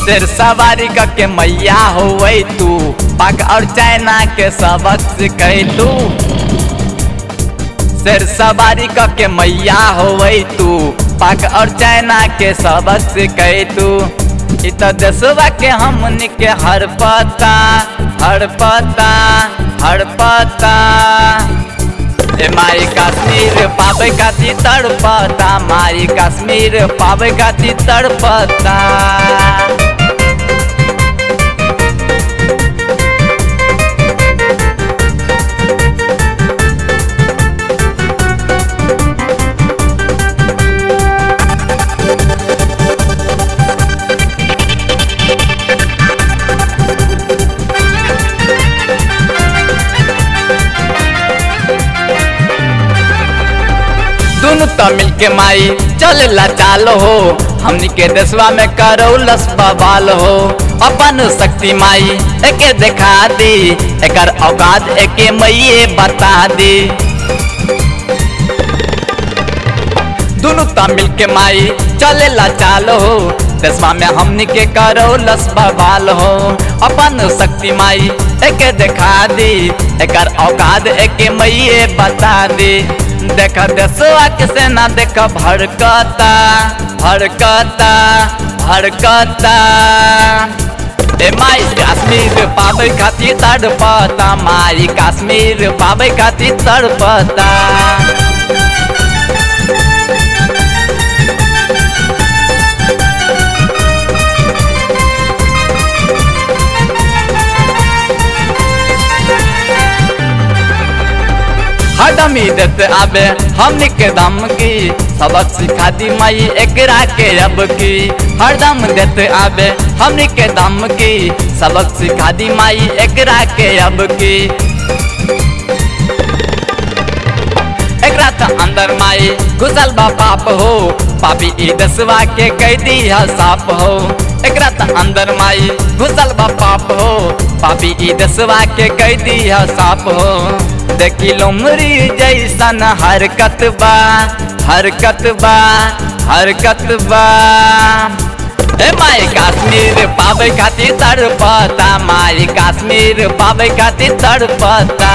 शेर सवारी के मैया होवे तू, पाक और चाइना के सबक सिखै तू। शेर सवारी के मैया होवे तू, पाक और चाइना के सबक सिखै तू। इत देशवा के हमनी के हर पता हर पता हर पता। ए माई कश्मीर पावे खातिर तड़पता, माई कश्मीर पावे खातिर तड़पता। दोनों तमिल के माई चलेला चालो हो, हमनी के देशवा में करौलस बवाल हो। अपन शक्ति माई एके देखा दी, एकर औकात एके मैये बता दी। दोनों तमिल के माई चलेला चालो हो, देशवा में हमनी के करौलस बवाल हो। अपन शक्ति माई एके देखा दी, एकर औकात एके मैये बता दी। देख देशवा के सेना देख भड़कता भड़कता भड़कता। ए माई कश्मीर पावे खातिर तड़पता, माई कश्मीर पावे खातिर तड़पता। हरदमी देते आबे हमनी के दम की, सबक सिखा दी माई एकरा के अब की। हरदम देते आबे हमनी के दम की, सबक सिखा दी माई एकरा के अब की। एकरा तो अंदर माई घुसल बा पाप हो, पापी ई देशवा के कैदी है साप हो। एकरा तो अंदर माई घुसल बा पाप हो, पापी ई देशवा के कैदी है साप हो। देखी लोमरी जैसन हरकत बा हरकत बा हरकत बा। ए माई कश्मीर पावे खातिर तड़पता, माई कश्मीर पावे खातिर तड़पता।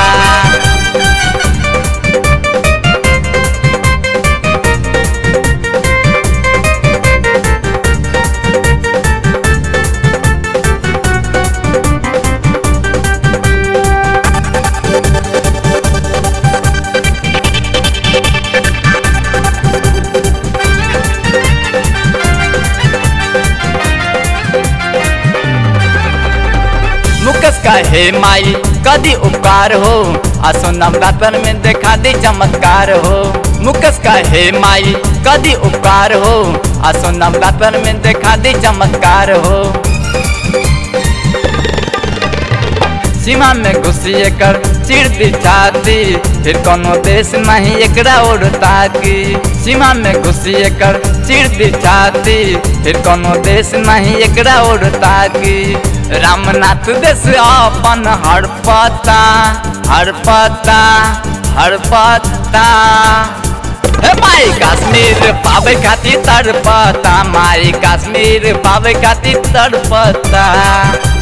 मुकस का हे माई कदी उपकार हो, आसो नवरात्र में देखा दे चमत्कार हो। मुकस का हे माई कदी उपकार हो, आसो नवरात्र में देखा दे चमत्कार हो। सीमा में घुसी कर चिर दी छाती, फिर कोनो देश नहीं एकरा उड़ता की। सीमा में घुसी कर चिर दी छाती, फिर कोनो देश नहीं एकरा उड़ता की। रामनाथ देश अपन हड़पता हड़पता हड़पता। हे माई कश्मीर पावे खातिर तड़पता, माई कश्मीर पावे खातिर तड़पता।